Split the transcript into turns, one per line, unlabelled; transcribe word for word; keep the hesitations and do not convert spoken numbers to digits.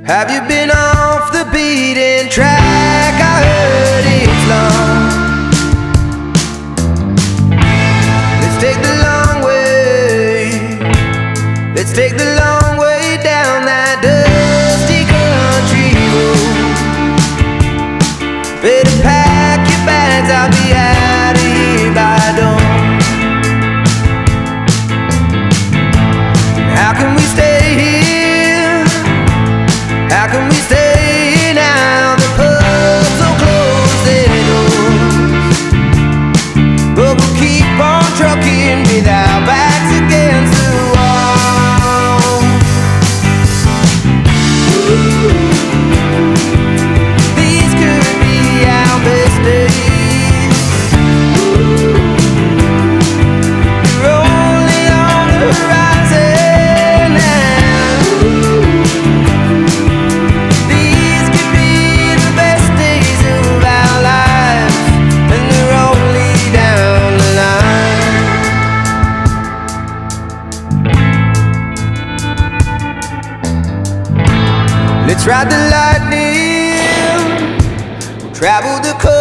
Have you been off the beaten track? I heard it's long. Let's take the long way. Let's take the long way down that dusty country road. Better pack your bags, I'll be out of here by dawn. How can we stay here? How can we stay here now? The pubs will close their doors, but we'll keep on trucking with our backs against the wall. These could be our best days. We're only on the horizon now. These could be the best days of our lives, and they're only down the line. Let's ride the lightning, we'll travel the coast.